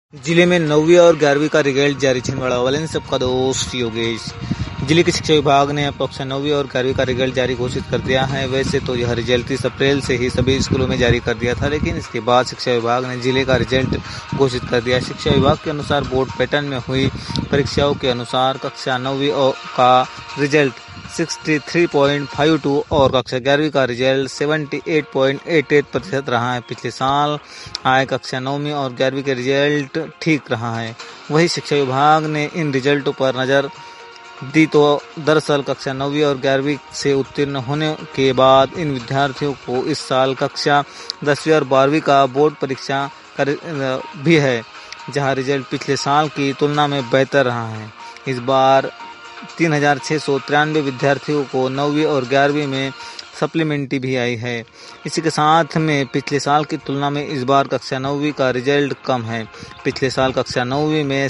जिले में 9वीं और 11वीं का रिजल्ट जारी। छिंदवाड़ा वाले सबका दोस्त योगेश। जिले के शिक्षा विभाग ने कक्षा 9वीं और 11वीं का रिजल्ट जारी घोषित कर दिया है। वैसे तो यह रिजल्ट 30 अप्रैल से ही सभी स्कूलों में जारी कर दिया था, लेकिन इसके बाद शिक्षा विभाग ने जिले का रिजल्ट घोषित कर दिया। शिक्षा विभाग के अनुसार बोर्ड पैटर्न में हुई परीक्षाओं के अनुसार कक्षा 9वीं का रिजल्ट 63.52 और कक्षा 11वीं का रिजल्ट 78.88% रहा है। पिछले साल आए कक्षा 9वीं और 11वीं के रिजल्ट ठीक रहा है। वही शिक्षा विभाग ने इन रिजल्टों पर नज़र दी तो दरअसल कक्षा 9वीं और 11वीं से उत्तीर्ण होने के बाद इन विद्यार्थियों को इस साल कक्षा 10वीं और 12वीं का बोर्ड परीक्षा भी है, जहां रिजल्ट पिछले साल की तुलना में बेहतर रहा है। इस बार 3693 विद्यार्थियों को 9वीं और 11वीं में सप्लीमेंट्री भी आई है। इसी के साथ में पिछले साल की तुलना में इस बार कक्षा 9वीं का रिजल्ट कम है। पिछले साल कक्षा 9वीं में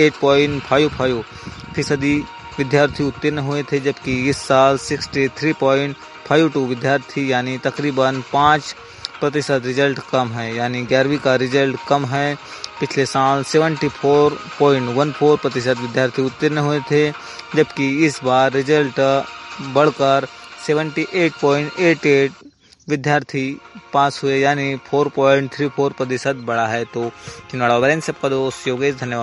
68.55% विद्यार्थी उत्तीर्ण हुए थे, जबकि इस साल 63.52 विद्यार्थी यानी तकरीबन 5% रिजल्ट कम है। यानी 11वीं का रिजल्ट कम है। पिछले साल 74.14% विद्यार्थी उत्तीर्ण हुए थे, जबकि इस बार रिजल्ट बढ़कर 78.88 विद्यार्थी पास हुए, यानी 4.34% बढ़ा है। तो छिंदवाड़ा वाले सबका दोस्त योगेश। धन्यवाद।